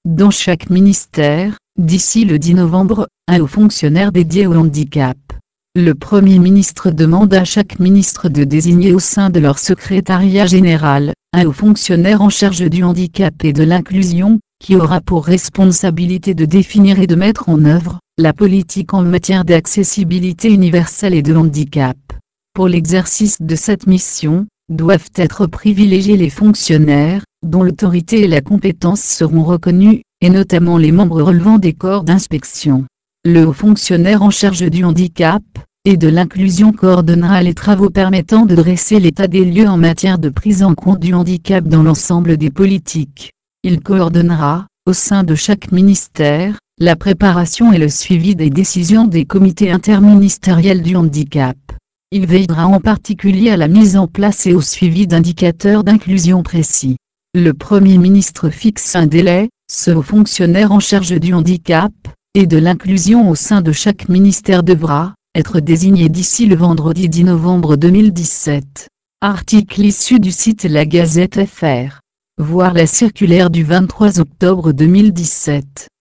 Dans chaque ministère, d'ici le 10 novembre, un haut fonctionnaire dédié au handicap. Le Premier ministre demande à chaque ministre de désigner au sein de leur secrétariat général, un haut fonctionnaire en charge du handicap et de l'inclusion, qui aura pour responsabilité de définir et de mettre en œuvre la politique en matière d'accessibilité universelle et de handicap. Pour l'exercice de cette mission, doivent être privilégiés les fonctionnaires, dont l'autorité et la compétence seront reconnues, et notamment les membres relevant des corps d'inspection. Le haut fonctionnaire en charge du handicap et de l'inclusion coordonnera les travaux permettant de dresser l'état des lieux en matière de prise en compte du handicap dans l'ensemble des politiques. Il coordonnera, au sein de chaque ministère, la préparation et le suivi des décisions des comités interministériels du handicap. Il veillera en particulier à la mise en place et au suivi d'indicateurs d'inclusion précis. Le Premier ministre fixe un délai, ce haut fonctionnaire en charge du handicap et de l'inclusion au sein de chaque ministère devra être désigné d'ici le vendredi 10 novembre 2017. Article issu du site La Gazette FR. Voir la circulaire du 23 octobre 2017.